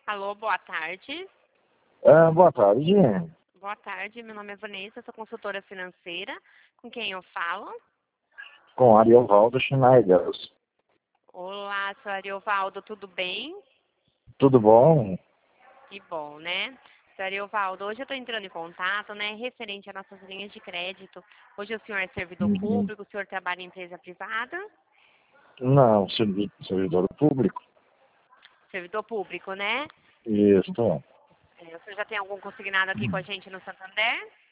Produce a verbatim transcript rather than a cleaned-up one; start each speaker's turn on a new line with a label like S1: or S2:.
S1: Alô, boa tarde.
S2: Ah, boa tarde.
S1: Boa tarde, meu nome é Vanessa, sou consultora financeira. Com quem eu falo?
S2: Com Ariovaldo Schneider.
S1: Olá, senhor Ariovaldo, tudo bem?
S2: Tudo bom?
S1: Que bom, né? Senhor Ariovaldo, hoje eu estou entrando em contato, né, referente às nossas linhas de crédito. Hoje o senhor é servidor
S2: Uhum.
S1: público, o senhor trabalha em empresa privada?
S2: Não, servi- servidor público.
S1: Servidor público, né?
S2: Isso.
S1: É, o senhor já tem algum consignado aqui com a gente no Santander?